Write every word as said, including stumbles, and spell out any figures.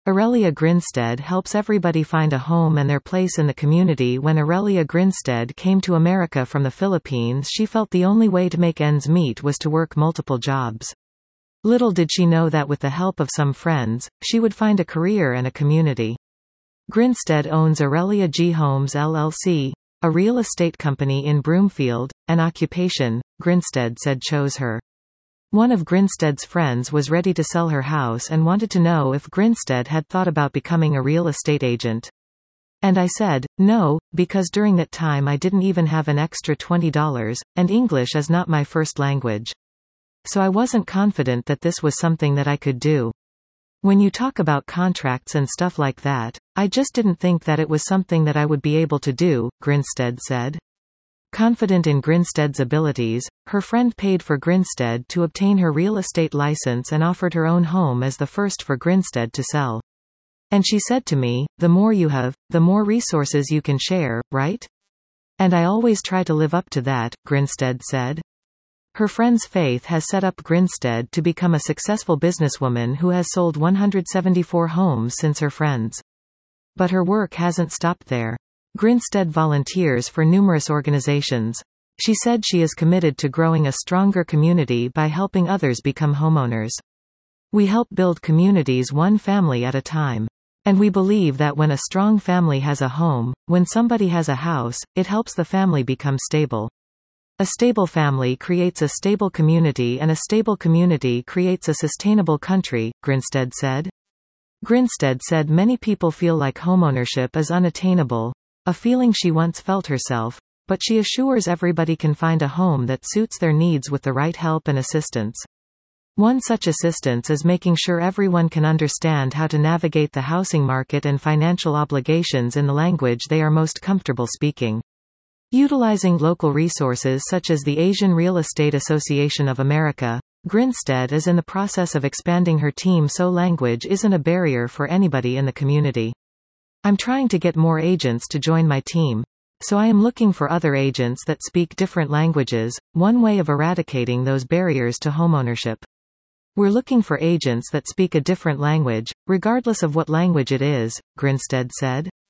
Aurelia Grinstead helps everybody find a home and their place in the community. When Aurelia Grinstead came to America from the Philippines, she felt the only way to make ends meet was to work multiple jobs. Little did she know that with the help of some friends, she would find a career and a community. Grinstead owns Aurelia G Homes L L C, a real estate company in Broomfield, an occupation Grinstead said chose her. One of Grinstead's friends was ready to sell her house and wanted to know if Grinstead had thought about becoming a real estate agent. And I said, no, because during that time I didn't even have an extra twenty dollars, and English is not my first language. So I wasn't confident that this was something that I could do. When you talk about contracts and stuff like that, I just didn't think that it was something that I would be able to do, Grinstead said. Confident in Grinstead's abilities, her friend paid for Grinstead to obtain her real estate license and offered her own home as the first for Grinstead to sell. And she said to me, the more you have, the more resources you can share, right? And I always try to live up to that, Grinstead said. Her friend's faith has set up Grinstead to become a successful businesswoman who has sold one hundred seventy-four homes since her friends. But her work hasn't stopped there. Grinstead volunteers for numerous organizations. She said she is committed to growing a stronger community by helping others become homeowners. We help build communities one family at a time. And we believe that when a strong family has a home, when somebody has a house, it helps the family become stable. A stable family creates a stable community, and a stable community creates a sustainable country, Grinstead said. Grinstead said many people feel like homeownership is unattainable, a feeling she once felt herself, but she assures everybody can find a home that suits their needs with the right help and assistance. One such assistance is making sure everyone can understand how to navigate the housing market and financial obligations in the language they are most comfortable speaking. Utilizing local resources such as the Asian Real Estate Association of America, Grinstead is in the process of expanding her team so language isn't a barrier for anybody in the community. I'm trying to get more agents to join my team. So I am looking for other agents that speak different languages, one way of eradicating those barriers to homeownership. We're looking for agents that speak a different language, regardless of what language it is, Grinstead said.